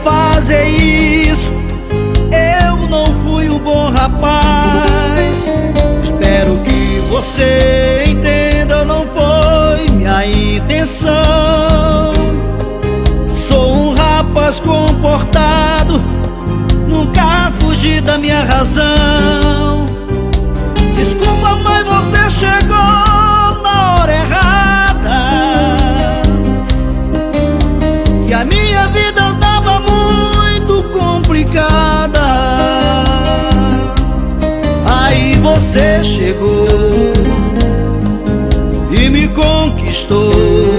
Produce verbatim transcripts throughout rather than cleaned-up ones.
fazer isso? Eu não fui um bom rapaz. Espero que você entenda, não foi minha intenção. Sou um rapaz comportado, nunca fugi da minha razão. Desculpa, mãe, você chegou na hora errada, e a minha vida tava muito complicada. Aí você chegou e me conquistou.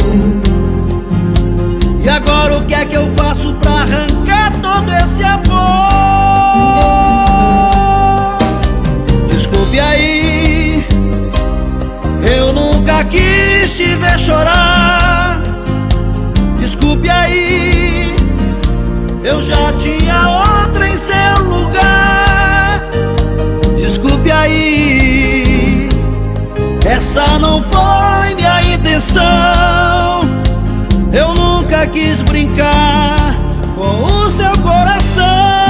E agora o que é que eu faço pra arrancar todo esse amor? Desculpe aí, eu nunca quis te ver chorar. Desculpe aí, eu já tinha outra em seu lugar. Desculpe aí, essa não foi minha intenção. Eu nunca quis brincar com o seu coração.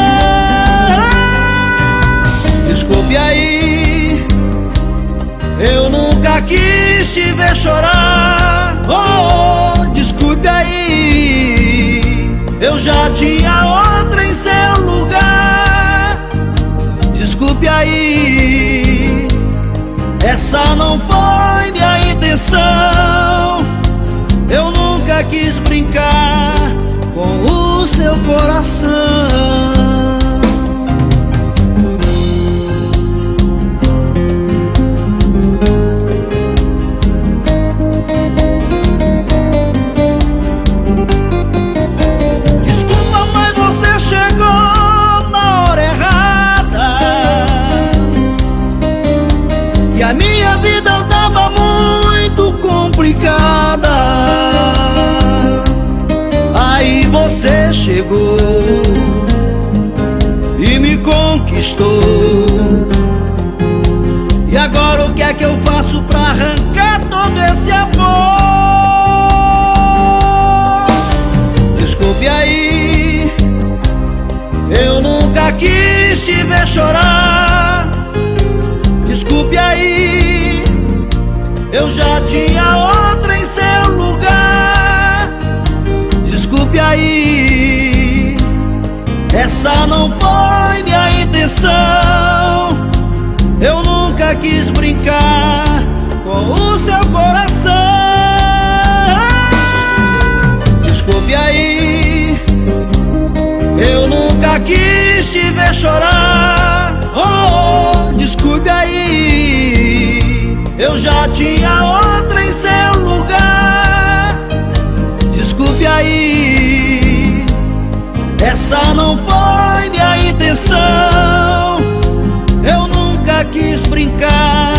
Desculpe aí, eu nunca quis te ver chorar. Oh, oh, desculpe aí, eu já tinha outra em seu lugar. Desculpe aí, essa não foi minha intenção. Eu nunca quis brincar com o seu coração. Desculpa, mas você chegou na hora errada, e a minha vida tava muito complicada. Aí você chegou e me conquistou. E agora o que é que eu faço pra arrancar todo esse amor? Desculpe aí, eu nunca quis te ver chorar. Desculpe aí, eu já tinha outra em seu lugar. Desculpe aí, essa não foi minha intenção. Eu nunca quis brincar com o seu coração. Desculpe aí, eu nunca quis te ver chorar. Oh, oh, desculpe aí, eu já tinha outra em seu lugar. Desculpe aí, essa não foi minha intenção. Eu nunca quis brincar